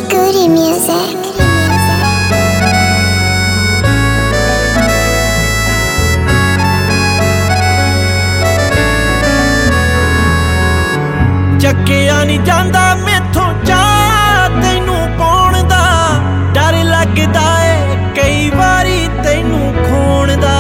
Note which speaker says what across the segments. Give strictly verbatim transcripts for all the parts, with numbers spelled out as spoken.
Speaker 1: Goody music.
Speaker 2: ਚੱਕਿਆ ਨੀ ਜਾਂਦਾ ਮੈਥੋਂ ਚਾਹ ਤੈਨੂੰ ਪਾਉਣ ਦਾ ਡਰ ਲੱਗਦਾ ਏ ਕਈ ਵਾਰੀ ਤੈਨੂੰ ਖੋਣ ਦਾ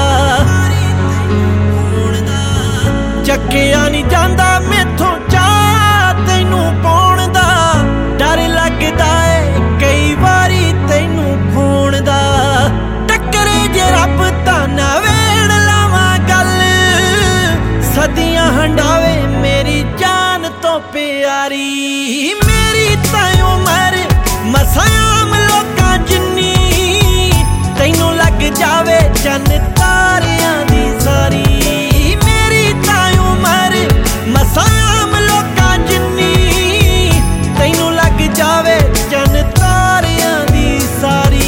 Speaker 2: ਚੱਕਿਆ ਨੀ ਜਾਂਦਾ ਮੈਥੋਂ ਚਾਹ ਤੈਨੂੰ ਪਾਉਣ ਦਾ ਡਰ ਲੱਗਦਾ ਏ ਕਈ ਵਾਰੀ ਤੈਨੂੰ ਖੋਣ ਦਾ ਟੱਕਰੇ ਜੇ ਰੱਬ ਤਾਂ ਨਾ ਵੇੜ ਲਾਵਾਂ ਗੱਲ ਸਦੀਆਂ ਹੰਡਾਵੇ ਮੇਰੀ ਜਾਨ ਤੋਂ ਪਿਆਰੀ ਮੇਰੀ ਤਾਂ ਉਮਰ ਮਸਾਂ ਆਮ ਲੋਕਾਂ ਜਿੰਨੀ ਤੈਨੂੰ ਲੱਗ ਜਾਵੇ ਚੰਨ ਤਾਰਿਆਂ ਦੀ ਸਾਰੀ ਮੇਰੀ ਤਾਂ ਉਮਰ ਮਸਾਂ ਆਮ ਲੋਕਾਂ ਜਿੰਨੀ ਤੈਨੂੰ ਲੱਗ ਜਾਵੇ ਚੰਨ ਤਾਰਿਆਂ ਦੀ ਸਾਰੀ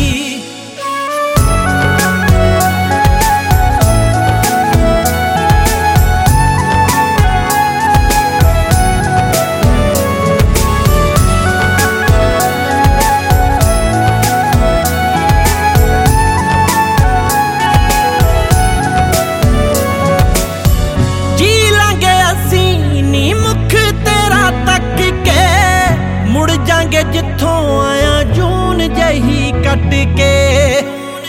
Speaker 2: ਜਿੱਥੋਂ ਆਇਆ ਜੂਨ ਜਹੀ ਕੱਟ ਕੇ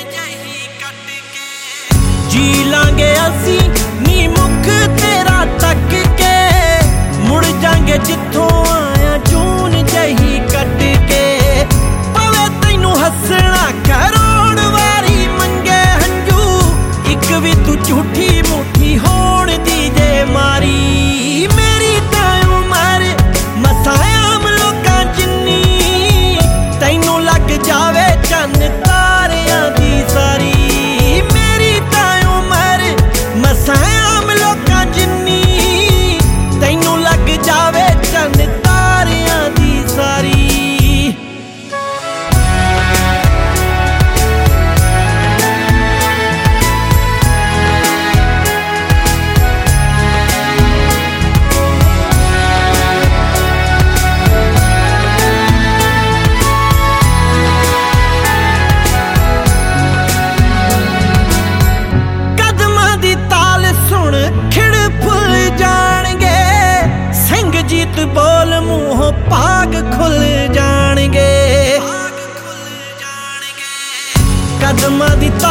Speaker 2: ਜੀ ਲਾਂਗੇ ਅਸੀਂ ਨੀ ਮੁਖ ਤੇਰਾ ਤੱਕ ਕੇ ਮੁੜ ਜਾਂਗੇ ਜਿੱਥੋਂ ਆਇਆ ਜੂਨ ਜਹੀ ਕੱਟ ਕੇ ਪਵੇ ਤੈਨੂੰ ਹੱਸਣਾ ਕਰੋੜ ਵਾਰੀ ਮੰਗੇ ਹੰਝੂ ਇੱਕ ਵੀ ਤੂੰ ਝੂਠੀ ਮੂਠੀ ਹੋਣ ਦੀ ਜੇ ਮਾਰੀ ਮੇਰੀ ਤਾਂ ਉਮਰ ਮਸਾਂ ਆਮ ਲੋਕਾਂ ਜਿੰਨੀ ਤੈਨੂੰ ਲੱਗ ਜਾਵੇ ਚੰਨ ਤਾਰਿਆਂ ਦੀ ਸਾਰੀ ਮੇਰੀ ਤਾਂ ਉਮਰ ਮਸਾਂ ਆਮ ਲੋਕਾਂ ਜਿੰਨੀ ਤੈਨੂੰ ਲੱਗ ਜਾਵੇ ਚੰਨ ਤਾਰਿਆਂ ਦੀ ਸਾਰੀ ਬੋਲ ਮੂੰਹੋਂ ਭਾਗ ਖੁੱਲ ਜਾਣਗੇ ਕਦਮਾਂ ਦੀ